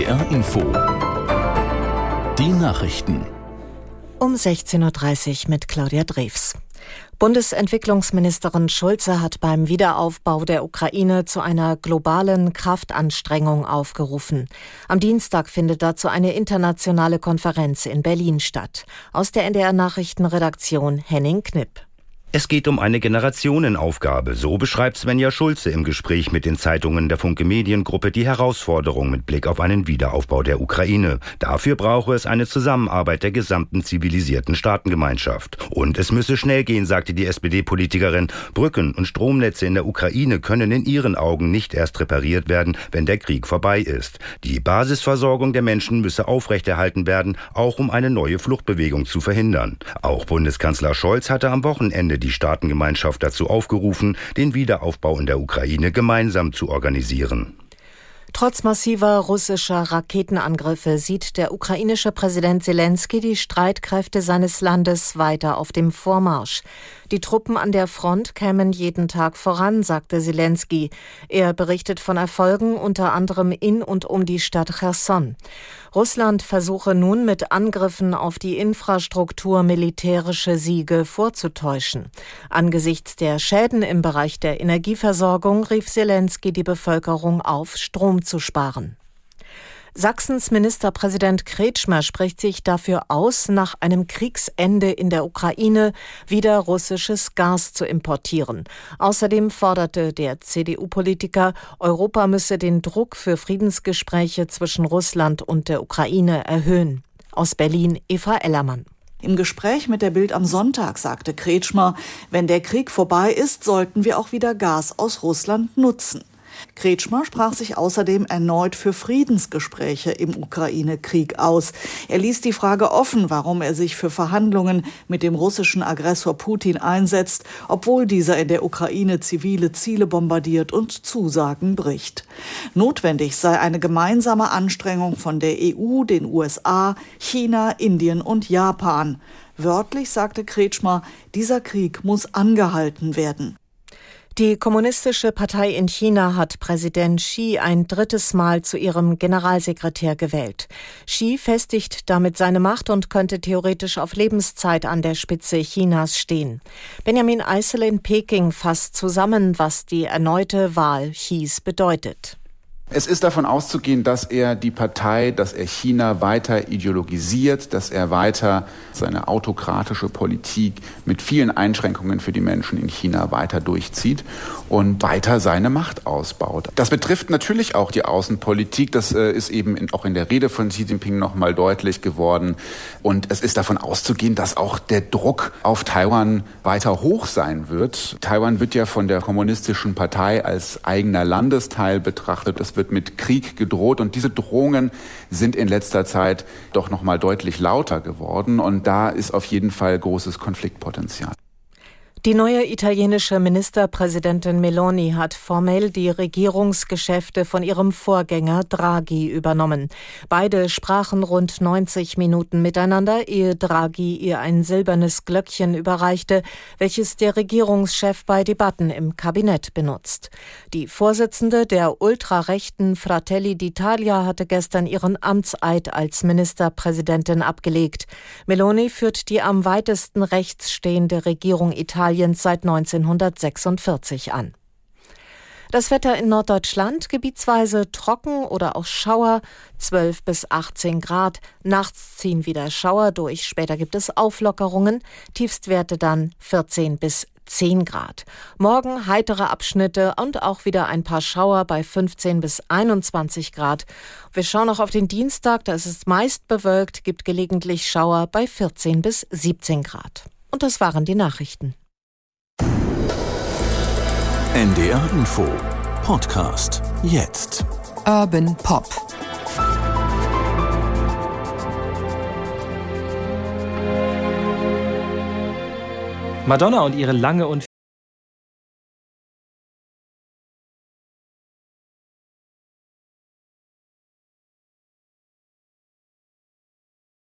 NDR Info. Die Nachrichten. Um 16.30 Uhr mit Claudia Drews. Bundesentwicklungsministerin Schulze hat beim Wiederaufbau der Ukraine zu einer globalen Kraftanstrengung aufgerufen. Am Dienstag findet dazu eine internationale Konferenz in Berlin statt. Aus der NDR Nachrichtenredaktion Henning Knipp. Es geht um eine Generationenaufgabe, so beschreibt Svenja Schulze im Gespräch mit den Zeitungen der Funke Mediengruppe die Herausforderung mit Blick auf einen Wiederaufbau der Ukraine. Dafür brauche es eine Zusammenarbeit der gesamten zivilisierten Staatengemeinschaft. Und es müsse schnell gehen, sagte die SPD-Politikerin. Brücken und Stromnetze in der Ukraine können in ihren Augen nicht erst repariert werden, wenn der Krieg vorbei ist. Die Basisversorgung der Menschen müsse aufrechterhalten werden, auch um eine neue Fluchtbewegung zu verhindern. Auch Bundeskanzler Scholz hatte am Wochenende die Staatengemeinschaft dazu aufgerufen, den Wiederaufbau in der Ukraine gemeinsam zu organisieren. Trotz massiver russischer Raketenangriffe sieht der ukrainische Präsident Selenskyj die Streitkräfte seines Landes weiter auf dem Vormarsch. Die Truppen an der Front kämen jeden Tag voran, sagte Selenskyj. Er berichtet von Erfolgen unter anderem in und um die Stadt Cherson. Russland versuche nun mit Angriffen auf die Infrastruktur militärische Siege vorzutäuschen. Angesichts der Schäden im Bereich der Energieversorgung rief Selenskyj die Bevölkerung auf, Strom zu sparen. Sachsens Ministerpräsident Kretschmer spricht sich dafür aus, nach einem Kriegsende in der Ukraine wieder russisches Gas zu importieren. Außerdem forderte der CDU-Politiker, Europa müsse den Druck für Friedensgespräche zwischen Russland und der Ukraine erhöhen. Aus Berlin Eva Ellermann. Im Gespräch mit der Bild am Sonntag sagte Kretschmer, wenn der Krieg vorbei ist, sollten wir auch wieder Gas aus Russland nutzen. Kretschmer sprach sich außerdem erneut für Friedensgespräche im Ukraine-Krieg aus. Er ließ die Frage offen, warum er sich für Verhandlungen mit dem russischen Aggressor Putin einsetzt, obwohl dieser in der Ukraine zivile Ziele bombardiert und Zusagen bricht. Notwendig sei eine gemeinsame Anstrengung von der EU, den USA, China, Indien und Japan. Wörtlich sagte Kretschmer, dieser Krieg muss angehalten werden. Die Kommunistische Partei in China hat Präsident Xi ein drittes Mal zu ihrem Generalsekretär gewählt. Xi festigt damit seine Macht und könnte theoretisch auf Lebenszeit an der Spitze Chinas stehen. Benjamin Eisel in Peking fasst zusammen, was die erneute Wahl Xis bedeutet. Es ist davon auszugehen, dass er die Partei, dass er China weiter ideologisiert, dass er weiter seine autokratische Politik mit vielen Einschränkungen für die Menschen in China weiter durchzieht und weiter seine Macht ausbaut. Das betrifft natürlich auch die Außenpolitik. Das ist eben auch in der Rede von Xi Jinping nochmal deutlich geworden. Und es ist davon auszugehen, dass auch der Druck auf Taiwan weiter hoch sein wird. Taiwan wird ja von der Kommunistischen Partei als eigener Landesteil betrachtet. Es wird mit Krieg gedroht und diese Drohungen sind in letzter Zeit doch noch mal deutlich lauter geworden und da ist auf jeden Fall großes Konfliktpotenzial. Die neue italienische Ministerpräsidentin Meloni hat formell die Regierungsgeschäfte von ihrem Vorgänger Draghi übernommen. Beide sprachen rund 90 Minuten miteinander, ehe Draghi ihr ein silbernes Glöckchen überreichte, welches der Regierungschef bei Debatten im Kabinett benutzt. Die Vorsitzende der ultrarechten Fratelli d'Italia hatte gestern ihren Amtseid als Ministerpräsidentin abgelegt. Meloni führt die am weitesten rechts stehende Regierung Italiens seit 1946 an. Das Wetter in Norddeutschland gebietsweise trocken oder auch Schauer, 12 bis 18 Grad. Nachts ziehen wieder Schauer durch, später gibt es Auflockerungen, Tiefstwerte dann 14 bis 10 Grad. Morgen heitere Abschnitte und auch wieder ein paar Schauer bei 15 bis 21 Grad. Wir schauen noch auf den Dienstag, da ist es meist bewölkt, gibt gelegentlich Schauer bei 14 bis 17 Grad. Und das waren die Nachrichten. NDR Info Podcast jetzt. Urban Pop. Madonna und ihre lange und